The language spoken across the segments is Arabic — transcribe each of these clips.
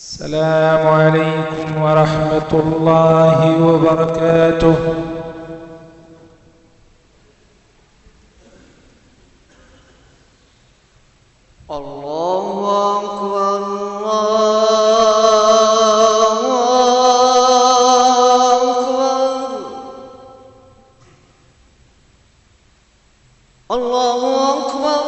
السلام عليكم ورحمة الله وبركاته. الله أكبر الله أكبر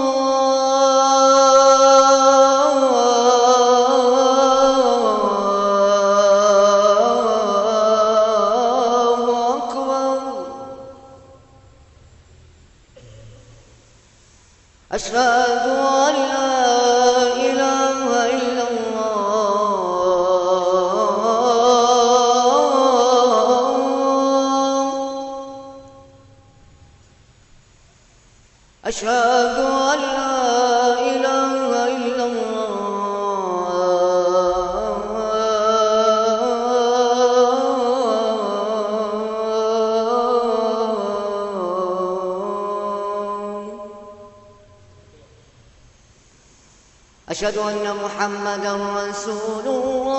أشهد أن لا إله إلا الله أشهد أن لا إله إلا أشهد أن محمدًا رسول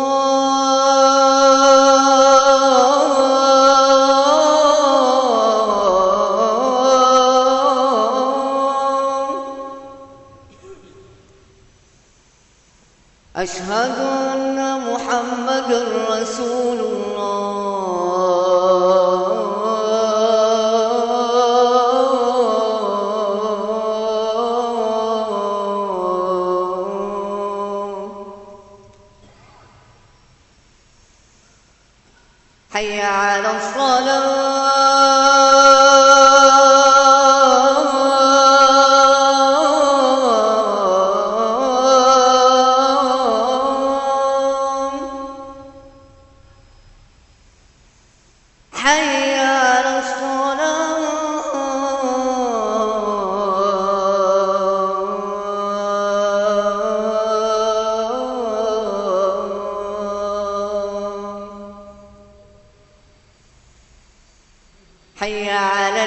الله أشهد أن محمدًا رسول حي على الصلاة حي على حي على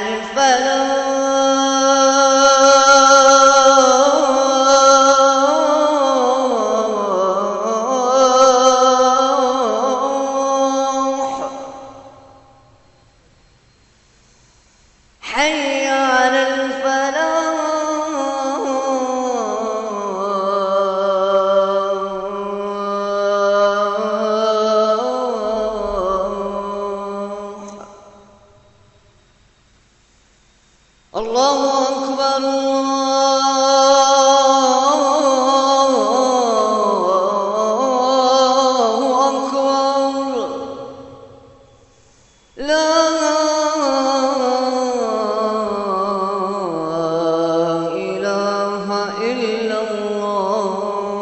الفلاح حي على الله أكبر الله أكبر لا إله إلا الله.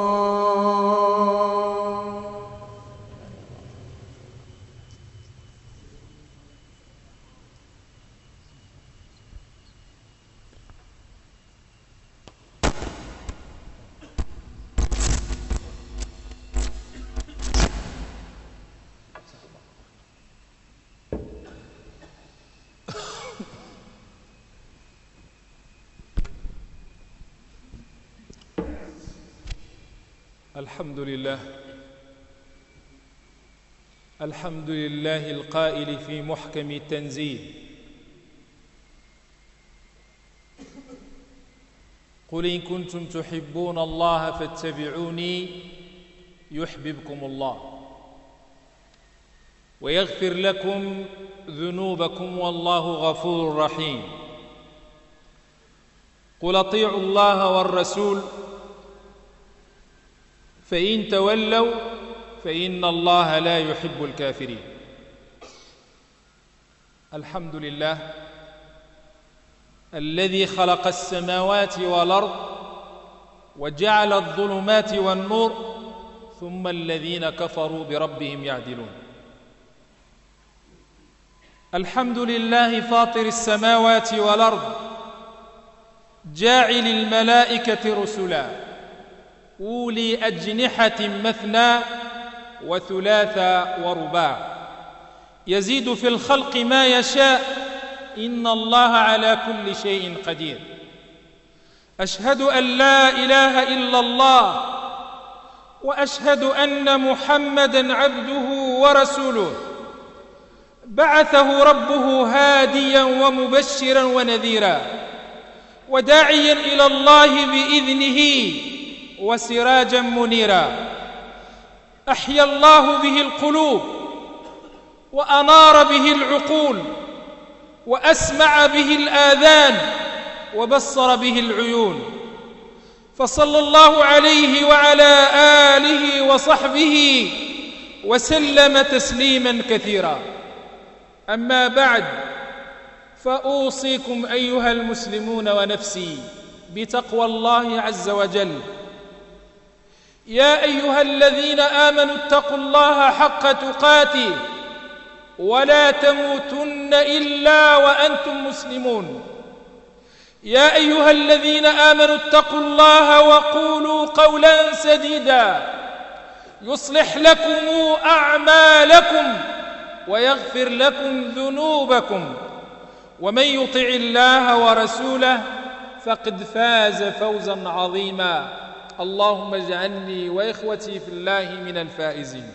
الحمد لله القائل في محكم التنزيل: قل إن كنتم تحبون الله فاتبعوني يحببكم الله ويغفر لكم ذنوبكم والله غفور رحيم. قل أطيعوا الله والرسول فإن تولوا فإن الله لا يحب الكافرين. الحمد لله الذي خلق السماوات والأرض وجعل الظلمات والنور ثم الذين كفروا بربهم يعدلون. الحمد لله فاطر السماوات والأرض جاعل الملائكة رسلا أولي أجنحة مثنى وثلاث ورباع يزيد في الخلق ما يشاء إن الله على كل شيء قدير. أشهد أن لا إله إلا الله وأشهد أن محمدًا عبده ورسوله بعثه ربه هاديًا ومبشرًا ونذيرًا وداعيًا إلى الله بإذنه وسراجًا منيرًا أحيا الله به القلوب وأنار به العقول وأسمع به الآذان وبصر به العيون، فصلى الله عليه وعلى آله وصحبه وسلم تسليما كثيرا. أما بعد، فأوصيكم أيها المسلمون ونفسي بتقوى الله عز وجل. يا أيها الذين آمنوا اتقوا الله حق تقاته ولا تموتن إلا وأنتم مسلمون. يا أيها الذين آمنوا اتقوا الله وقولوا قولا سديدا يصلح لكم أعمالكم ويغفر لكم ذنوبكم، ومن يطع الله ورسوله فقد فاز فوزا عظيما. اللهم اجعلني وإخوتي في الله من الفائزين.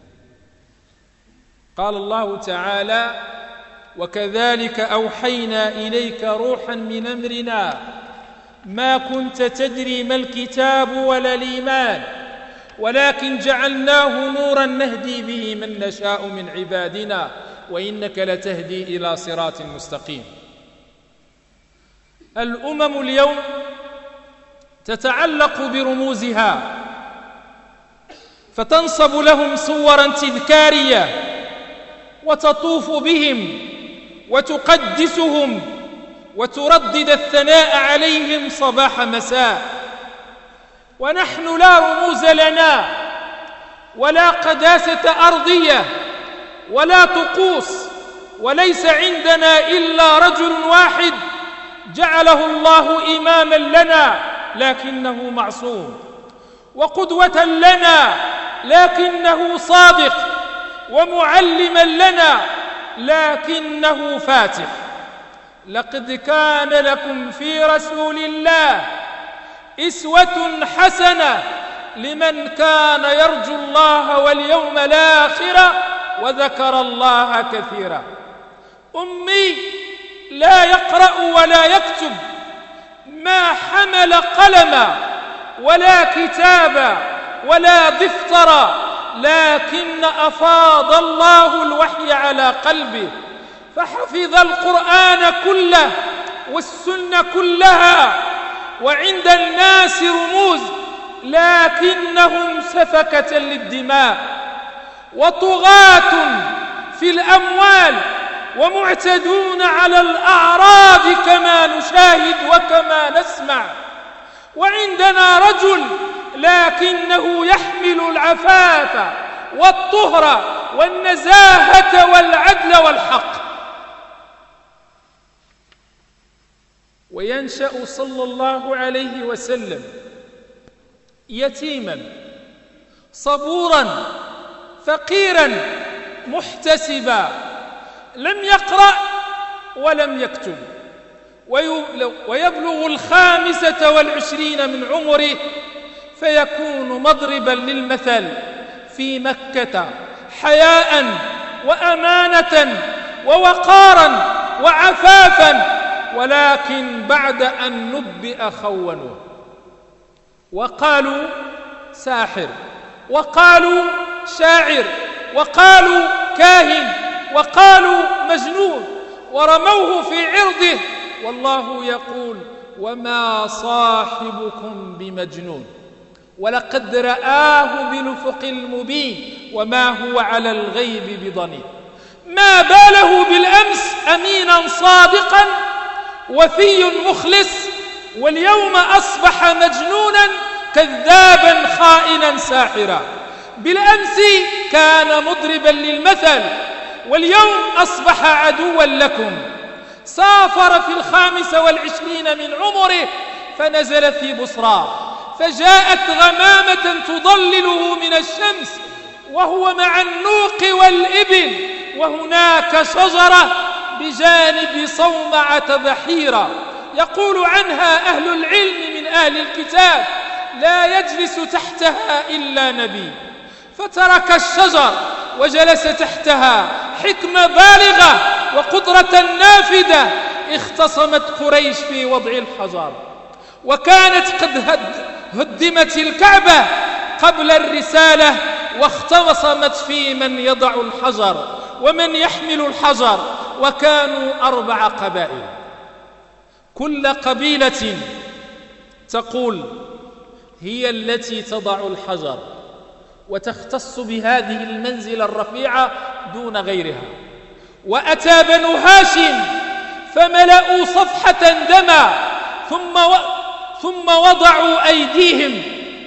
قال الله تعالى: وكذلك أوحينا إليك روحا من أمرنا ما كنت تدري ما الكتاب ولا الإيمان ولكن جعلناه نورا نهدي به من نشاء من عبادنا وإنك لتهدي إلى صراط مستقيم. الأمم اليوم تتعلق برموزها، فتنصب لهم صورا تذكارية وتطوف بهم وتقدسهم وتردد الثناء عليهم صباح مساء، ونحن لا رموز لنا ولا قداسة أرضية ولا طقوس، وليس عندنا إلا رجل واحد جعله الله إماما لنا لكنه معصوم، وقدوة لنا لكنه صادق، ومعلما لنا لكنه فاتح. لقد كان لكم في رسول الله أسوة حسنة لمن كان يرجو الله واليوم الآخر وذكر الله كثيرا. أمي لا يقرأ ولا يكتب، ما حمل قلما ولا كتابا ولا دفترا، لكن أفاض الله الوحي على قلبه فحفظ القرآن كله والسنة كلها. وعند الناس رموز لكنهم سفكة للدماء وطغاة في الأموال ومعتدون على الأعراض كما نشاهد وكما نسمع. وعندنا رجل لكنه يحمل العفاف والطهر والنزاهة والعدل والحق. وينشأ صلى الله عليه وسلم يتيما صبورا فقيرا محتسبا، لم يقرأ ولم يكتب، ويبلغ 25 من عمره فيكون مضربا للمثل في مكة حياء وأمانة ووقارا وعفافا، ولكن بعد أن نبئ خونوا وقالوا ساحر وقالوا شاعر وقالوا كاهن وقالوا مجنون ورموه في عرضه، والله يقول: وما صاحبكم بمجنون ولقد رآه بالأفق المبين وما هو على الغيب بضنين. ما باله بالأمس أمينا صادقا وفي مخلص، واليوم أصبح مجنونا كذابا خائنا ساحرا. بالأمس كان مضربا للمثل واليوم أصبح عدوا لكم. سافر في 25 من عمره فنزل في بصرى، فجاءت غمامة تضلله من الشمس وهو مع النوق والإبل، وهناك شجرة بجانب صومعة بحيرة. يقول عنها أهل العلم من أهل الكتاب لا يجلس تحتها إلا نبي، فترك الشجر وجلس تحتها. حكمة بالغة وقدرة نافذة. اختصمت قريش في وضع الحجر، وكانت قد هدمت الكعبة قبل الرسالة، واختصمت في من يضع الحجر ومن يحمل الحجر، وكانوا 4 قبائل. كل قبيلة تقول هي التي تضع الحجر وتختص بهذه المنزلة الرفيعة دون غيرها. وأتى بنو هاشم فملأوا صفحة دما، ثم وضعوا أيديهم،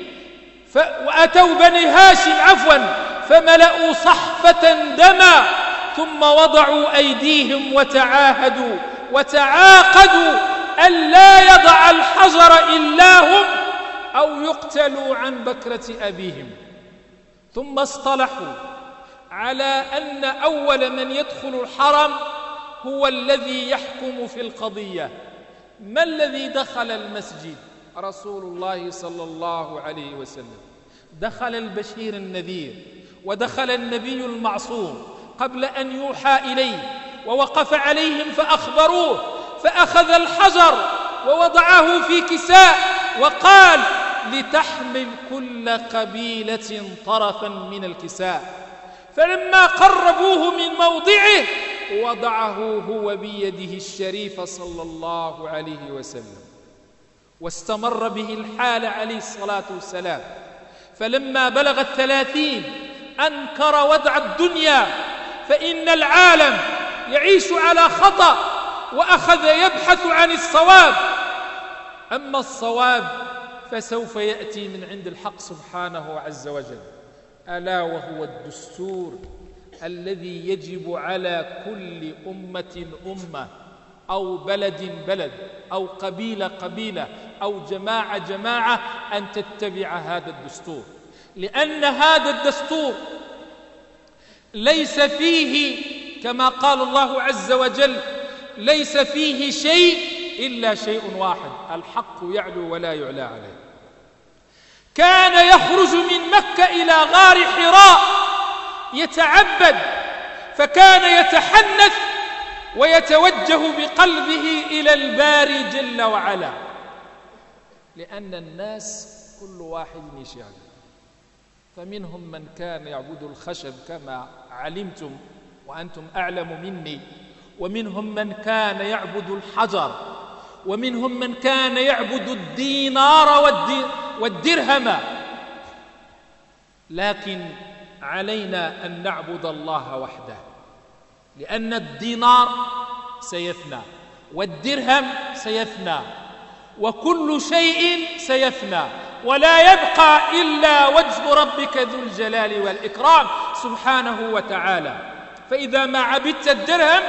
وأتوا بني هاشم فملأوا صحفة دما، ثم وضعوا أيديهم وتعاهدوا وتعاقدوا أن لا يضع الحجر إلا هم أو يقتلوا عن بكرة أبيهم. ثم اصطلحوا على أن أول من يدخل الحرم هو الذي يحكم في القضية. ما الذي دخل المسجد؟ رسول الله صلى الله عليه وسلم. دخل البشير النذير، ودخل النبي المعصوم قبل أن يوحى إليه، ووقف عليهم فأخبروه، فأخذ الحجر ووضعه في كساء وقال: لتحمل كل قبيلة طرفا من الكساء. فلما قربوه من موضعه وضعه هو بيده الشريفة صلى الله عليه وسلم، واستمر به الحال عليه الصلاة والسلام. فلما بلغ 30 أنكر وضع الدنيا، فإن العالم يعيش على خطأ، وأخذ يبحث عن الصواب. أما الصواب فسوف يأتي من عند الحق سبحانه عز وجل، ألا وهو الدستور الذي يجب على كل أمة أو بلد أو قبيلة أو جماعة أن تتبع هذا الدستور، لأن هذا الدستور ليس فيه كما قال الله عز وجل: ليس فيه شيء إلا شيء واحد، الحق يعلو ولا يعلى عليه. كان يخرج من مكة إلى غار حراء يتعبد، فكان يتحنث ويتوجه بقلبه إلى الباري جل وعلا، لأن الناس كل واحد يشاء. فمنهم من كان يعبد الخشب كما علمتم وأنتم أعلم مني، ومنهم من كان يعبد الحجر، ومنهم من كان يعبد الدينار والدرهم. لكن علينا أن نعبد الله وحده، لأن الدينار سيفنى والدرهم سيفنى وكل شيء سيفنى، ولا يبقى إلا وجه ربك ذو الجلال والإكرام سبحانه وتعالى. فإذا ما عبدت الدرهم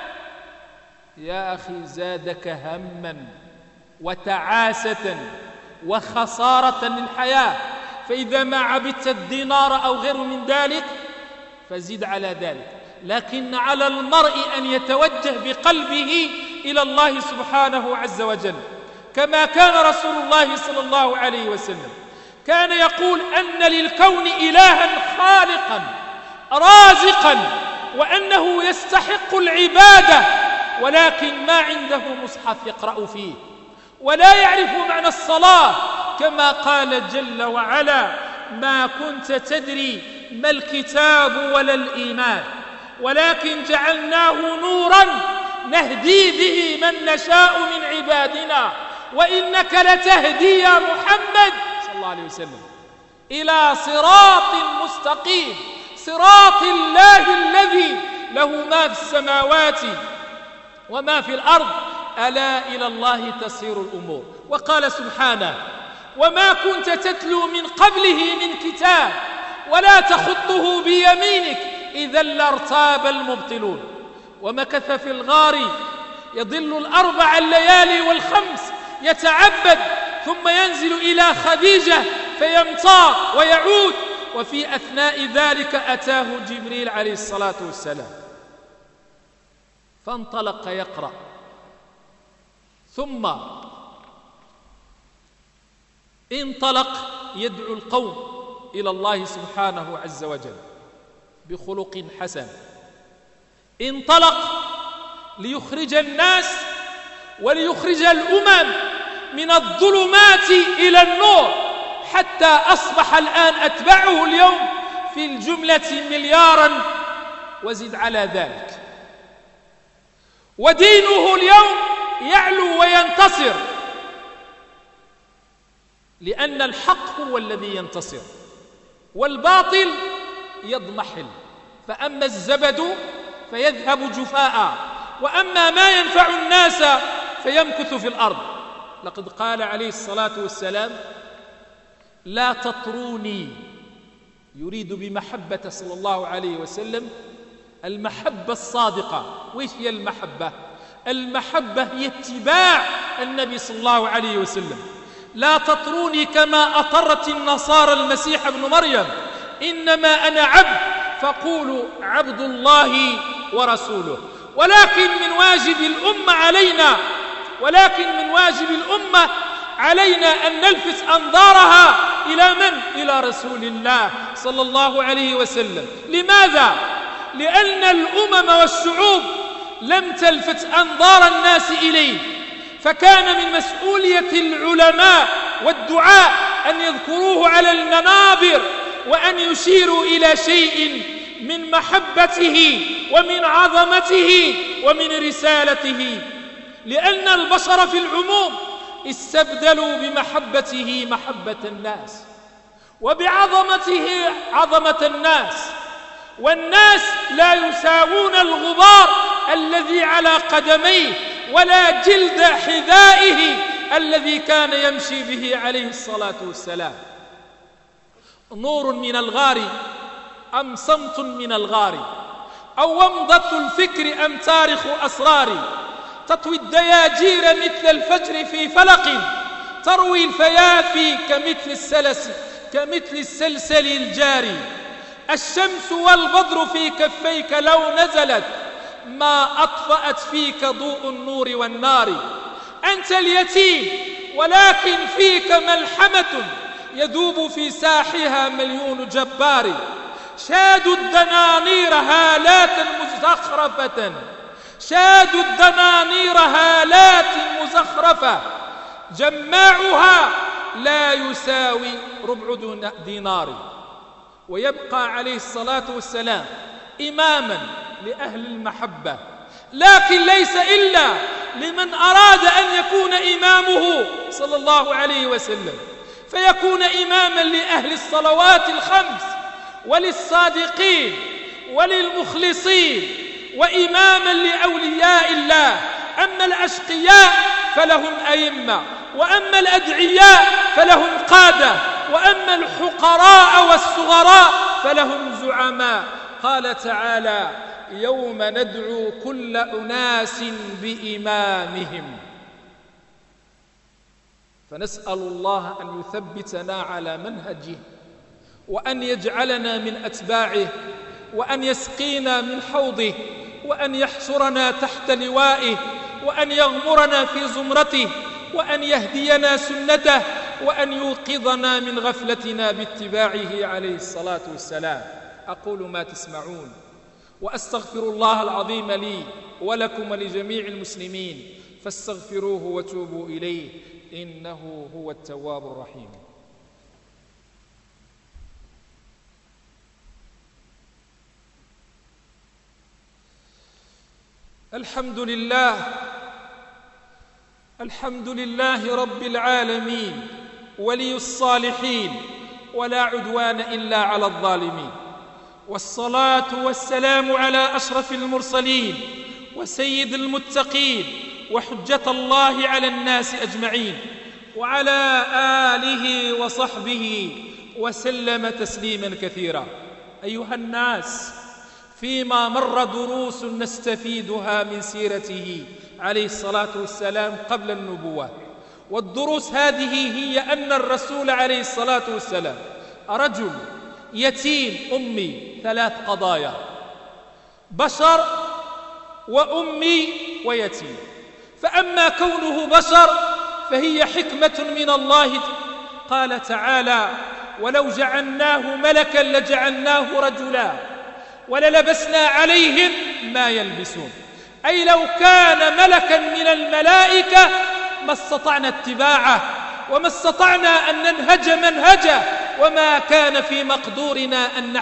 يا أخي زادك هماً وتعاسة وخسارة للحياة. فإذا ما عبدت الدينار أو غير من ذلك فزد على ذلك. لكن على المرء أن يتوجه بقلبه إلى الله سبحانه عز وجل، كما كان رسول الله صلى الله عليه وسلم كان يقول أن للكون إلها خالقا رازقا، وأنه يستحق العبادة، ولكن ما عنده مصحف يقرأ فيه، ولا يعرف معنى الصلاة، كما قال جل وعلا: ما كنت تدري ما الكتاب ولا الإيمان ولكن جعلناه نورا نهدي به من نشاء من عبادنا وإنك لتهدي يا محمد صلى الله عليه وسلم إلى صراط مستقيم، صراط الله الذي له ما في السماوات وما في الأرض، ألا إلى الله تسير الأمور. وقال سبحانه: وما كنت تتلو من قبله من كتاب ولا تخطه بيمينك إذا لارتاب المبطلون. ومكث في الغار يظل 4 الليالي والخمس يتعبد، ثم ينزل إلى خديجة فيمطى ويعود، وفي أثناء ذلك أتاه جبريل عليه الصلاة والسلام فانطلق يقرأ، ثم انطلق يدعو القوم إلى الله سبحانه عز وجل بخلق حسن، انطلق ليخرج الناس وليخرج الأمم من الظلمات إلى النور، حتى أصبح الآن أتباعه اليوم في الجملة ملياراً وزد على ذلك، ودينه اليوم يعلو وينتصر، لأن الحق هو الذي ينتصر والباطل يضمحل. فأما الزبد فيذهب جفاء، وأما ما ينفع الناس فيمكث في الأرض. لقد قال عليه الصلاة والسلام: لا تطروني، يريد بمحبة صلى الله عليه وسلم المحبة الصادقة. وإيش هي المحبة؟ المحبة هي اتباع النبي صلى الله عليه وسلم. لا تطروني كما أطرت النصارى المسيح ابن مريم، إنما أنا عبد فقولوا عبد الله ورسوله. ولكن من واجب الأمة علينا أن نلفت أنظارها إلى من؟ إلى رسول الله صلى الله عليه وسلم. لماذا؟ لأن الأمم والشعوب لم تلفت أنظار الناس إليه، فكان من مسؤولية العلماء والدعاء أن يذكروه على المنابر وأن يشيروا إلى شيء من محبته ومن عظمته ومن رسالته، لأن البشر في العموم استبدلوا بمحبته محبة الناس، وبعظمته عظمة الناس، والناس لا يساوون الغبار الذي على قدميه ولا جلد حذائه الذي كان يمشي به عليه الصلاة والسلام. نور من الغار أم صمت من الغار، أو ومضة الفكر أم تارخ أسرار، تطوي الدياجير مثل الفجر في فلق، تروي الفيافي كمثل السلسل الجاري. الشمس والبدر في كفيك لو نزلت، ما أطفأت فيك ضوء النور والنار. أنت اليتيم ولكن فيك ملحمة، يذوب في ساحها مليون جبار. شادوا الدنانير هالات مزخرفة، جماعها لا يساوي ربع دينار. ويبقى عليه الصلاة والسلام إماما لأهل المحبة، لكن ليس إلا لمن أراد أن يكون إمامه صلى الله عليه وسلم، فيكون إماما لأهل الصلوات الخمس وللصادقين وللمخلصين، وإماما لأولياء الله. أما الأشقياء فلهم أئمة، وأما الأدعياء فلهم قادة، وأما الحقراء والصغراء فلهم زعماء. قال تعالى: يوم ندعو كل أناس بإمامهم. فنسأل الله أن يثبتنا على منهجه، وأن يجعلنا من أتباعه، وأن يسقينا من حوضه، وأن يحشرنا تحت لوائه، وأن يغمرنا في زمرته، وأن يهدينا سنته، وأن يوقظنا من غفلتنا باتباعه عليه الصلاة والسلام. أقول ما تسمعون، وأستغفر الله العظيم لي ولكم ولجميع المسلمين، فاستغفروه وتوبوا إليه، إنه هو التواب الرحيم. الحمد لله رب العالمين، ولي الصالحين، ولا عدوان إلا على الظالمين، والصلاة والسلام على أشرف المرسلين وسيد المتقين وحجة الله على الناس أجمعين، وعلى آله وصحبه وسلم تسليما كثيرا. أيها الناس، فيما مر دروس نستفيدها من سيرته عليه الصلاة والسلام قبل النبوة، والدروس هذه هي أن الرسول عليه الصلاة والسلام رجل يتيم أمي، 3 قضايا: بشر وأمي ويتيم. فأما كونه بشر فهي حكمة من الله قال تعالى: ولو جعلناه ملكا لجعلناه رجلا وللبسنا عليهم ما يلبسون. أي لو كان ملكا من الملائكة ما استطعنا اتباعه وما استطعنا أن ننهج منهجه، وما كان في مقدورنا أن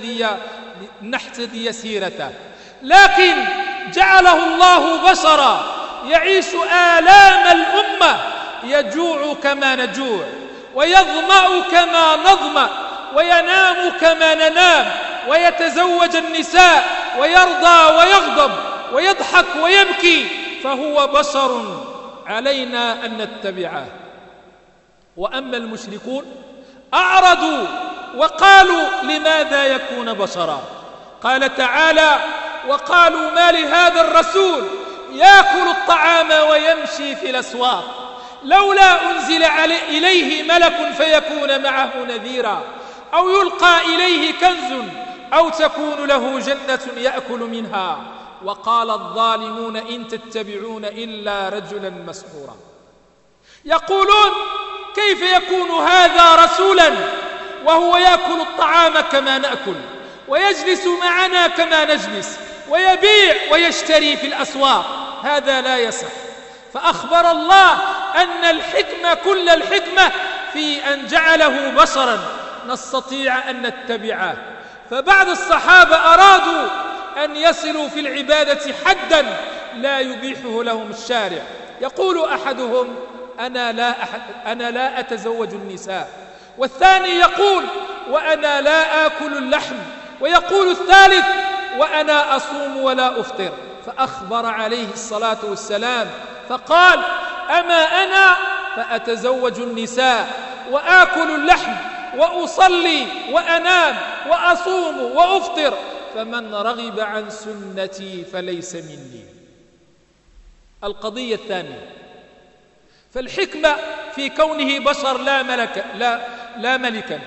نحتذي سيرته، لكن جعله الله بشرا يعيش آلام الأمة، يجوع كما نجوع ويظمأ كما نظمأ وينام كما ننام ويتزوج النساء ويرضى ويغضب ويضحك ويبكي، فهو بشر علينا أن نتبعه. وأما المشركون أعرضوا وقالوا: لماذا يكون بشرا؟ قال تعالى: وقالوا ما لهذا الرسول يأكل الطعام ويمشي في الأسواق لولا أنزل إليه ملك فيكون معه نذيرا أو يلقى إليه كنز أو تكون له جنة يأكل منها. وقال الظالمون إن تتبعون إلا رجلا مسحورا. يقولون: كيف يكون هذا رسولا وهو يأكل الطعام كما نأكل ويجلس معنا كما نجلس ويبيع ويشتري في الأسواق؟ هذا لا يصح. فأخبر الله أن الحكمة كل الحكمة في أن جعله بشرا نستطيع أن نتبعه. فبعض الصحابة أرادوا أن يصلوا في العبادة حدا لا يبيحه لهم الشارع. يقول أحدهم: أنا لا أتزوج النساء، والثاني يقول: وأنا لا آكل اللحم، ويقول الثالث: وأنا أصوم ولا أفطر. فأخبر عليه الصلاة والسلام فقال: أما أنا فأتزوج النساء وآكل اللحم وأصلي وأنام وأصوم وأفطر، فمن رغب عن سنتي فليس مني. القضية الثانية، فالحكمة في كونه بشر لا ملكا.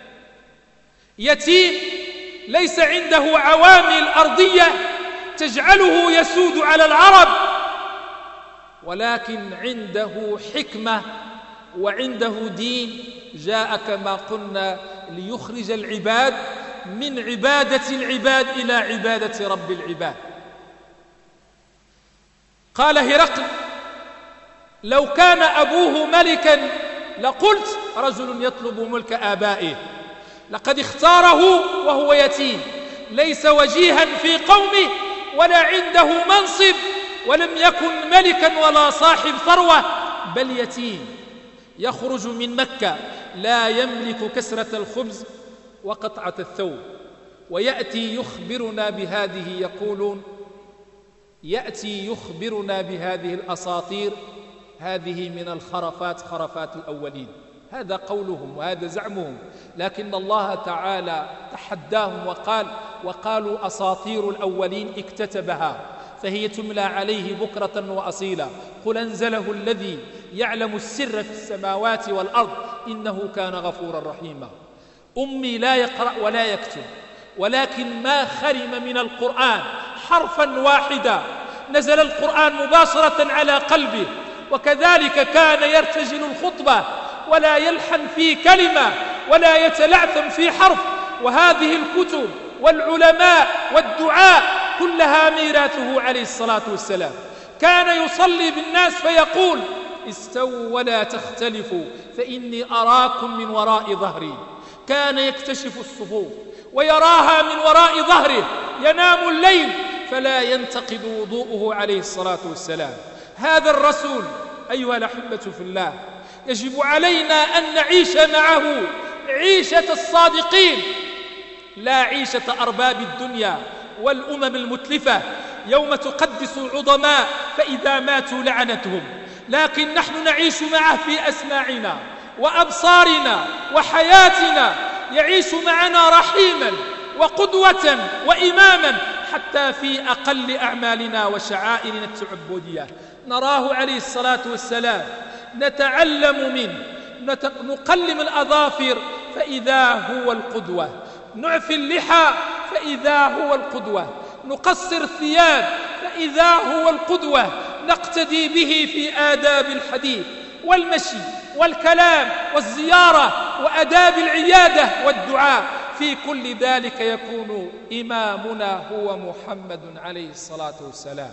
يتيم ليس عنده عوامل أرضية تجعله يسود على العرب، ولكن عنده حكمة وعنده دين جاء كما قلنا ليخرج العباد من عبادة العباد إلى عبادة رب العباد. قال هرقل: لو كان أبوه ملكا لقلت رجل يطلب ملك آبائه، لقد اختاره وهو يتيم، ليس وجيها في قومه ولا عنده منصب ولم يكن ملكا ولا صاحب ثروة، بل يتيم يخرج من مكة لا يملك كسرة الخبز وقطعة الثوب، ويأتي يخبرنا بهذه، يقولون يأتي يخبرنا بهذه الأساطير، هذه من الخرافات، خرافات الأولين. هذا قولهم وهذا زعمهم، لكن الله تعالى تحداهم وقالوا أساطير الأولين اكتتبها فهي تملى عليه بكرة وأصيلا، قل أنزله الذي يعلم السر في السماوات والأرض إنه كان غفورا رحيما. أمي لا يقرأ ولا يكتب، ولكن ما خرم من القرآن حرفا واحدا نزل القرآن مباشرة على قلبه، وكذلك كان يرتجل الخطبة ولا يلحن في كلمة ولا يتلعثم في حرف. وهذه الكتب والعلماء والدعاء كلها ميراثه عليه الصلاة والسلام. كان يصلي بالناس فيقول: استووا ولا تختلفوا فإني أراكم من وراء ظهري. كان يكتشف الصفوف ويراها من وراء ظهره، ينام الليل فلا ينتقد وضوءه عليه الصلاة والسلام. هذا الرسول أيها الأحبة في الله يجب علينا أن نعيش معه عيشة الصادقين، لا عيشة أرباب الدنيا والأمم المتلفة يوم تقدس العظماء فإذا ماتوا لعنتهم، لكن نحن نعيش معه في أسماعنا وأبصارنا وحياتنا، يعيش معنا رحيما وقدوة وإماما حتى في أقل أعمالنا وشعائرنا التعبدية. نراه عليه الصلاة والسلام نتعلم منه، نقلم الأظافر فإذا هو القدوة، نعفي اللحى فإذا هو القدوة، نقصر الثياب فإذا هو القدوة، نقتدي به في آداب الحديث والمشي والكلام والزيارة وأداب العيادة والدعاء. في كل ذلك يكون إمامنا هو محمد عليه الصلاة والسلام.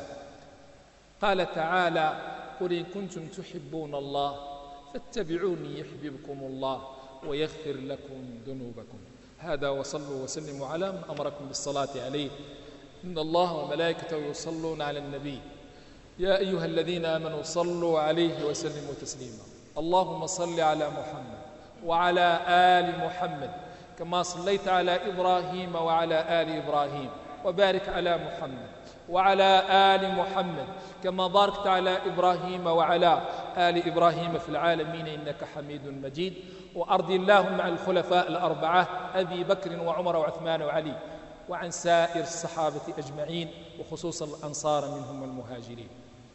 قال تعالى: قل إن كنتم تحبون الله فاتبعوني يحببكم الله ويغفر لكم ذنوبكم. هذا وصلوا وسلموا على من أمركم بالصلاة عليه. إن الله وملائكته يصلون على النبي يا أيها الذين آمنوا صلوا عليه وسلموا تسليما. اللهم صل على محمد وعلى آل محمد كما صليت على إبراهيم وعلى آل إبراهيم، وبارك على محمد وعلى آل محمد كما باركت على إبراهيم وعلى آل إبراهيم في العالمين إنك حميد مجيد. وأرض اللهم عن الخلفاء الأربعة أبي بكر وعمر وعثمان وعلي، وعن سائر الصحابة أجمعين وخصوصا الأنصار منهم والمهاجرين.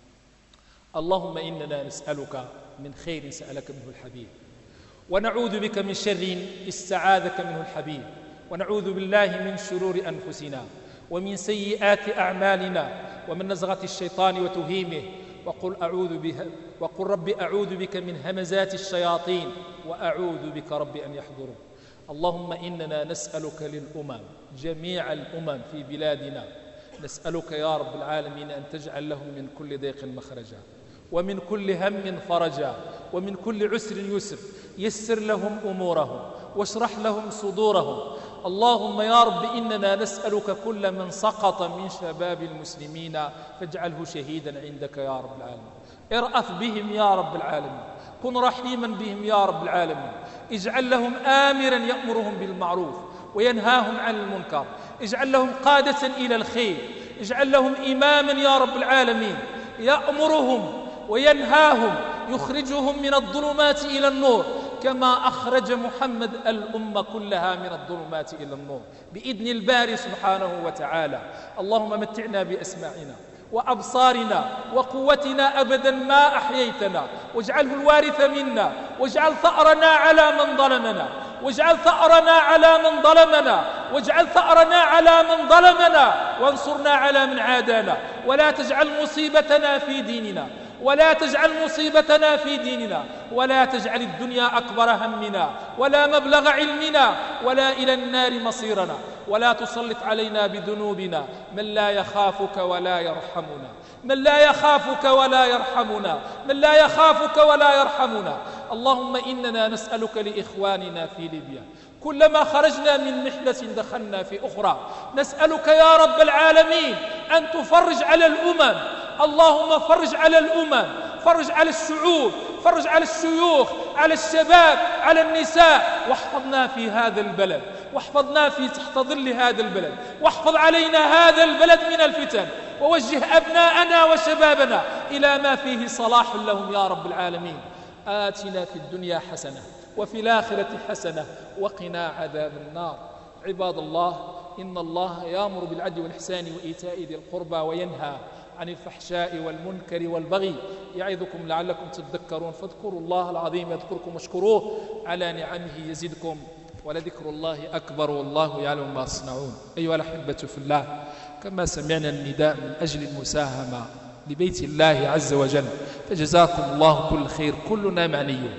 اللهم إننا نسألك من خير سألك منه الحبيب، ونعوذ بك من شر استعاذك منه الحبيب، ونعوذ بالله من شرور أنفسنا ومن سيئات أعمالنا ومن نزغة الشيطان وتهيمه. وقل رب أعوذ بك من همزات الشياطين وأعوذ بك رب أن يحضرون. اللهم إننا نسألك للأمم جميع الأمم في بلادنا، نسألك يا رب العالمين أن تجعل لهم من كل ضيق مخرجا ومن كل هم فرجا ومن كل عسر يسر. يسر لهم أمورهم واشرح لهم صدورهم. اللهم يا رب إننا نسألك كل من سقط من شباب المسلمين فاجعله شهيدا عندك يا رب العالمين. ارأف بهم يا رب العالمين، كن رحيما بهم يا رب العالمين. اجعل لهم آمرا يأمرهم بالمعروف وينهاهم عن المنكر. اجعل لهم قادة إلى الخير. اجعل لهم إماما يا رب العالمين يأمرهم وينهاهم، يخرجهم من الظلمات إلى النور كما أخرج محمد الأمة كلها من الظلمات إلى النور بإذن الباري سبحانه وتعالى. اللهم متعنا بأسماعنا وأبصارنا وقوتنا أبدا ما أحييتنا، واجعله الوارث منا، واجعل ثأرنا على من ظلمنا، واجعل ثأرنا على من ظلمنا، واجعل ثأرنا على من ظلمنا، وانصرنا على من عادانا. ولا تجعل مصيبتنا في ديننا، ولا تجعل مصيبتنا في ديننا، ولا تجعل الدنيا أكبر همنا ولا مبلغ علمنا ولا إلى النار مصيرنا، ولا تسلط علينا بذنوبنا من لا يخافك ولا يرحمنا، من لا يخافك ولا يرحمنا، من لا يخافك ولا يرحمنا. اللهم إننا نسألك لإخواننا في ليبيا كلما خرجنا من محنة دخلنا في أخرى، نسألك يا رب العالمين أن تفرج على الأمم. اللهم فرج على الأمم، فرج على الشعوب، فرج على الشيوخ، على الشباب، على النساء. واحفظنا في هذا البلد، واحفظنا في تحت ظل هذا البلد، واحفظ علينا هذا البلد من الفتن، ووجه أبناءنا وشبابنا إلى ما فيه صلاح لهم يا رب العالمين. آتنا في الدنيا حسنة وفي الآخرة حسنة وقنا عذاب النار. عباد الله، إن الله يأمر بالعدل والإحسان وإيتاء ذي القربى وينهى عن الفحشاء والمنكر والبغي يعظكم لعلكم تذكرون. فاذكروا الله العظيم يذكركم واشكروه على نعمه يزدكم ولذكر الله أكبر والله يعلم ما تصنعون. أيها الأحبة في الله، كما سمعنا النداء من أجل المساهمة لبيت الله عز وجل، فجزاكم الله كل خير. كلنا معنيون،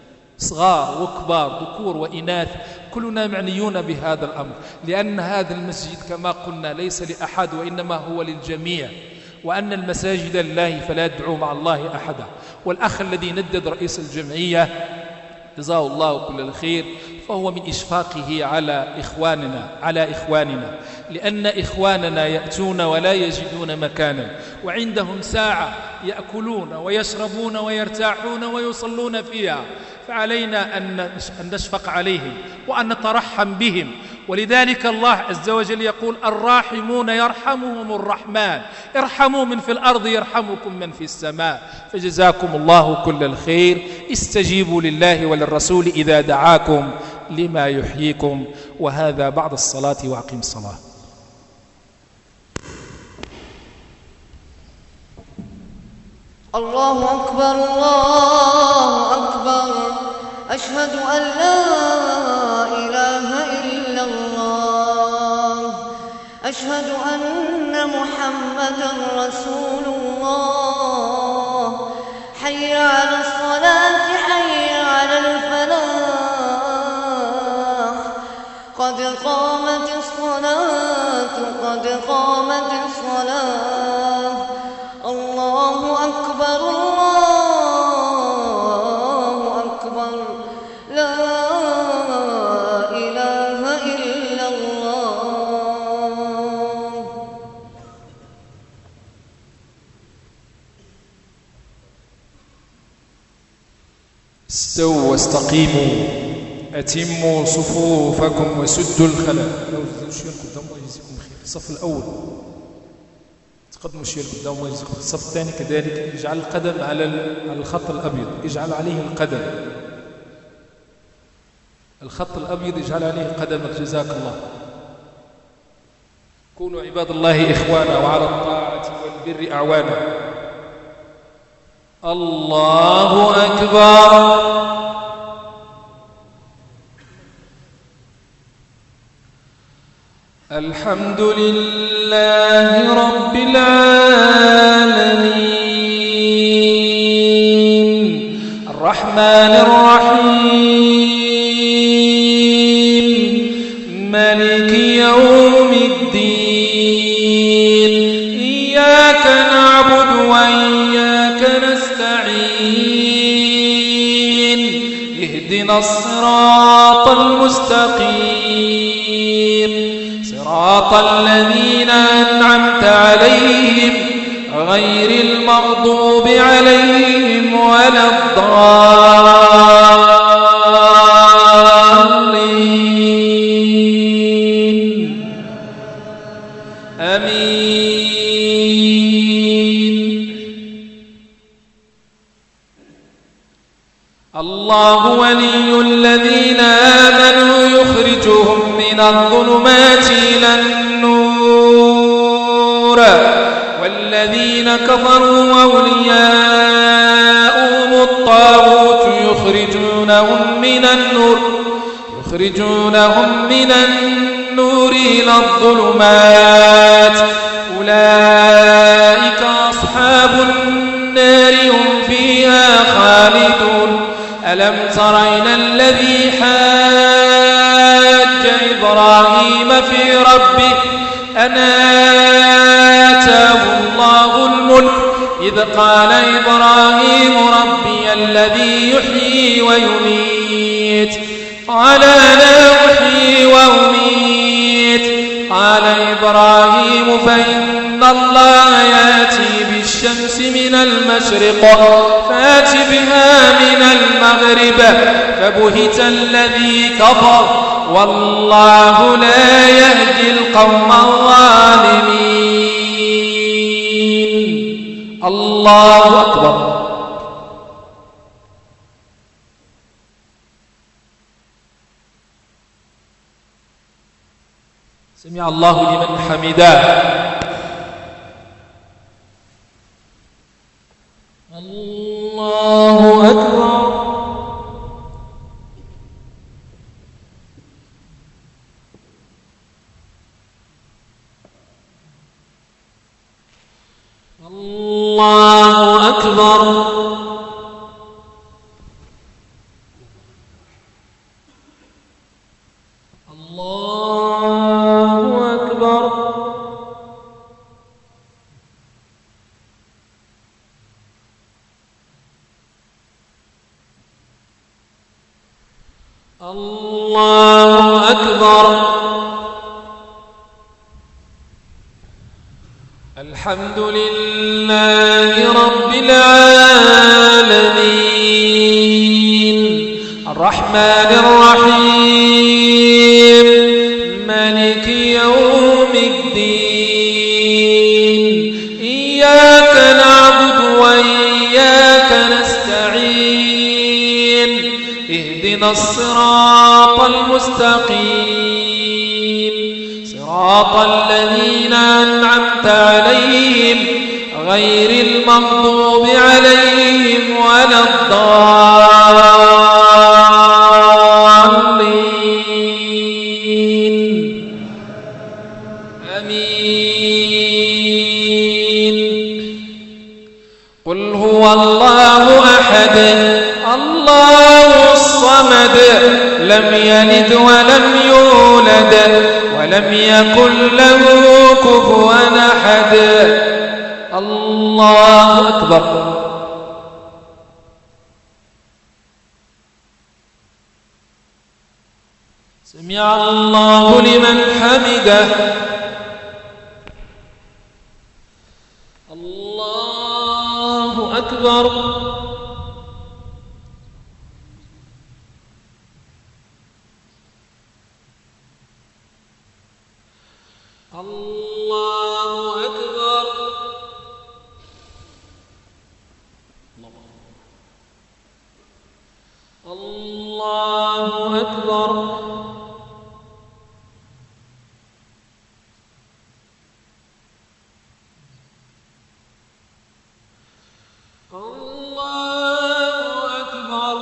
صغار وكبار، ذكور وإناث، كلنا معنيون بهذا الأمر، لأن هذا المسجد كما قلنا ليس لأحد وإنما هو للجميع، وأن المساجد لله فلا يدعو مع الله أحدا. والأخ الذي ندد رئيس الجمعية جزاه الله كل الخير، فهو من إشفاقه على إخواننا، لأن إخواننا يأتون ولا يجدون مكانا، وعندهم ساعة يأكلون ويشربون ويرتاحون ويصلون فيها، فعلينا أن نشفق عليهم وأن نترحم بهم. ولذلك الله عز وجل يقول: الراحمون يرحمهم الرحمن، ارحموا من في الأرض يرحمكم من في السماء. فجزاكم الله كل الخير. استجيبوا لله وللرسول إذا دعاكم لما يحييكم. وهذا بعد الصلاة وأقم الصلاة. الله أكبر، الله أكبر، أشهد أن لا إله إلا الله، أشهد أن محمدا رسول الله. حي على الصلاة، حي استووا واستقيموا أتموا صفوفكم وسدوا الخلل. لو تزيدوا شوية لقدام الله يجزيكم خير. الصف الأول تقدموا شوية لقدام الله يجزيكم خير. الصف الثاني كذلك اجعل القدم على الخط الأبيض، اجعل عليه القدم، الخط الأبيض اجعل عليه قدمك جزاك الله. كونوا عباد الله إخوانا وعلى الطاعة والبر أعوانا. الله أكبر. الحمد لله رب العالمين الرحمن الرحيم مالك يوم الدين إياك نعبد وإياك نستعين اهدنا الصراط المستقيم صراط الذين أنعمت عليهم غير المغضوب عليهم ولا الضالين آمين. الله ولي الذين آمنوا يخرجهم من الظلمات إلى النور والذين كفروا أولياؤهم الطاغوت يخرجونهم من النور إلى الظلمات أولئك أصحاب النار هم فيها خالدون. ألم تر إلى الذي حاج إبراهيم في ربه أن آتاه الله الملك إذ قال إبراهيم ربي الذي يحيي ويميت قال أنا أحيي وأميت قال إبراهيم فإن الله يأتي بالشمس من المشرق فأت بها من المغرب فبهت الذي كفر والله لا يهدي القوم الظالمين. الله أكبر. سمع الله لمن حمده. الله أكبر. الله أكبر. الله أكبر. الله أكبر. الحمد لله رب العالمين الرحمن الرحيم مالك يوم الدين إياك نعبد وإياك نستعين اهدنا الصراط المستقيم صراط الذين أنعمت عليهم غير المغضوب عليهم ولا الضالين آمين. قل هو الله أحد الله الصمد لم يلد ولم يولد ولم يكن له كفوا أحد. الله أكبر. سمع الله لمن حمده. الله أكبر. الله أكبر. الله أكبر. الله أكبر.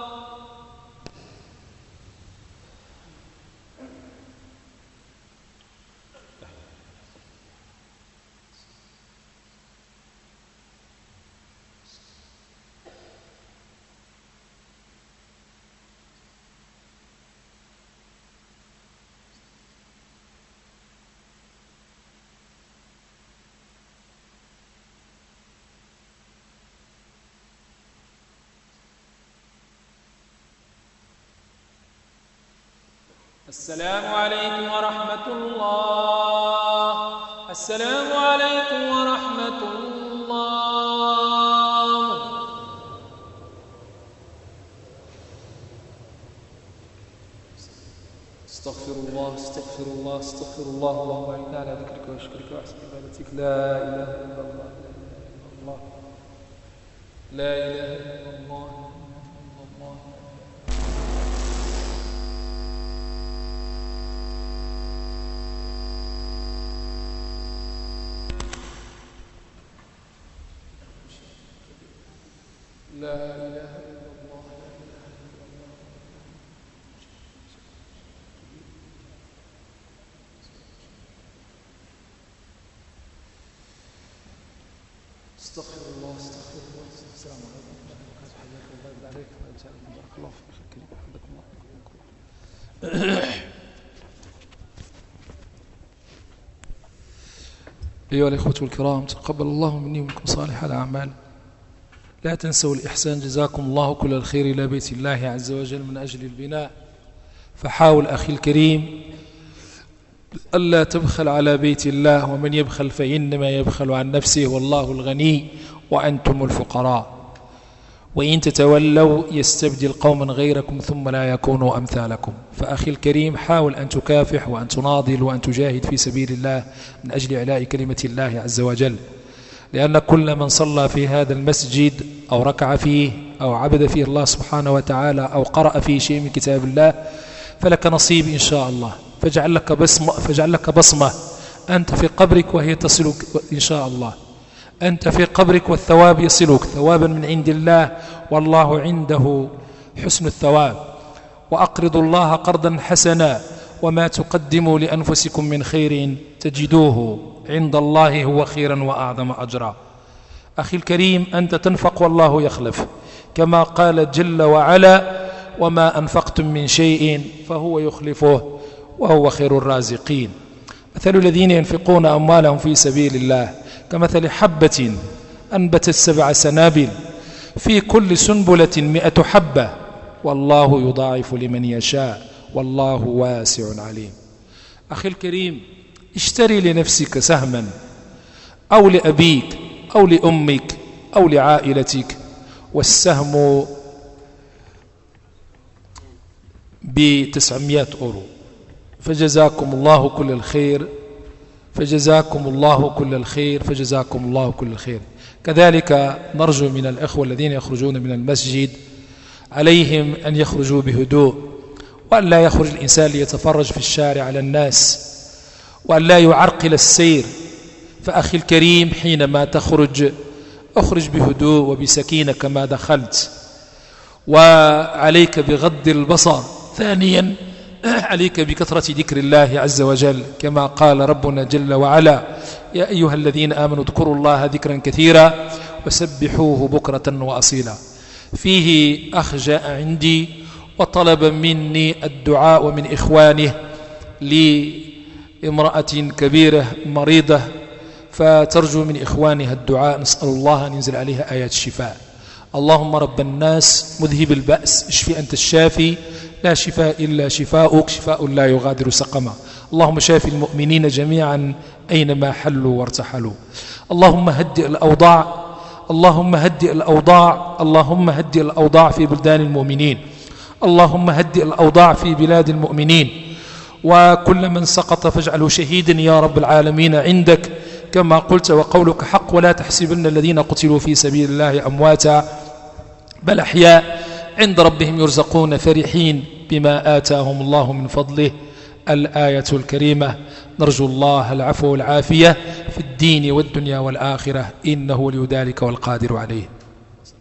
السلام عليكم ورحمة الله. السلام عليكم ورحمة الله. استغفر الله استغفر الله استغفر الله. اللهم إنا على ذكرك وشكرك وحسن عبادتك. لا إله إلا الله لا إله إلا الله. لا إله إلا الله. استغفر الله استغفر الله. السلام عليكم ورحمة الله وبركاته. حياك الله ويرضى عليك ويجزاكم بارك الله فيك أخي الكريم. حبكم الله. أيها الإخوة الكرام، تقبل الله مني ومنكم صالح الأعمال. لا تنسوا الإحسان، جزاكم الله كل الخير إلى بيت الله عز وجل من أجل البناء. فحاول أخي الكريم ألا تبخل على بيت الله، ومن يبخل فإنما يبخل عن نفسه والله الغني وأنتم الفقراء. وإن تتولوا يستبدل قوما غيركم ثم لا يكونوا أمثالكم. فأخي الكريم حاول أن تكافح وأن تناضل وأن تجاهد في سبيل الله من أجل إعلاء كلمة الله عز وجل، لأن كل من صلى في هذا المسجد أو ركع فيه أو عبد فيه الله سبحانه وتعالى أو قرأ فيه شيء من كتاب الله فلك نصيب إن شاء الله. فاجعل لك بصمة أنت في قبرك وهي تصلك إن شاء الله. أنت في قبرك والثواب يصلك ثوابا من عند الله، والله عنده حسن الثواب. وأقرضوا الله قرضا حسنا وما تقدموا لأنفسكم من خير تجدوه عند الله هو خيرا وأعظم أجرا. أخي الكريم، أنت تنفق والله يخلف، كما قال جل وعلا: وما أنفقتم من شيء فهو يخلفه وهو خير الرازقين. مثل الذين ينفقون أموالهم في سبيل الله كمثل حبة أنبتت 7 سنابل في كل سنبلة 100 حبة والله يضاعف لمن يشاء والله واسع عليم. أخي الكريم، اشتري لنفسك سهما أو لأبيك أو لأمك أو لعائلتك، والسهم ب900 أورو. فجزاكم الله كل الخير، فجزاكم الله كل الخير، فجزاكم الله كل الخير. كذلك نرجو من الأخوة الذين يخرجون من المسجد عليهم أن يخرجوا بهدوء، وأن لا يخرج الإنسان ليتفرج في الشارع على الناس، وأن لا يعرقل السير. فأخي الكريم، حينما تخرج أخرج بهدوء وبسكينة كما دخلت، وعليك بغض البصر. ثانيا عليك بكثرة ذكر الله عز وجل، كما قال ربنا جل وعلا: يا أيها الذين آمنوا اذكروا الله ذكرا كثيرا وسبحوه بكرة وأصيلا. فيه أخ جاء عندي وطلب مني الدعاء ومن إخوانه لامرأة كبيرة مريضة، فترجو من إخوانها الدعاء. نسأل الله أن ينزل عليها آيات الشفاء. اللهم رب الناس مذهب البأس اشفي أنت الشافي لا شفاء إلا شفاؤك شفاء لا يغادر سقما. اللهم شافي المؤمنين جميعا أينما حلوا وارتحلوا. اللهم هدئ الأوضاع، اللهم هدئ الأوضاع، اللهم هدئ الأوضاع في بلدان المؤمنين، اللهم هدئ الأوضاع في بلاد المؤمنين، وكل من سقط فاجعله شهيدا يا رب العالمين عندك كما قلت وقولك حق ولا تحسبن الذين قتلوا في سبيل الله أمواتا بل أحياء عند ربهم يرزقون فرحين بما آتاهم الله من فضله. الآية الكريمة. نرجو الله العفو والعافية في الدين والدنيا والآخرة إنه ولي ذلك والقادر عليه.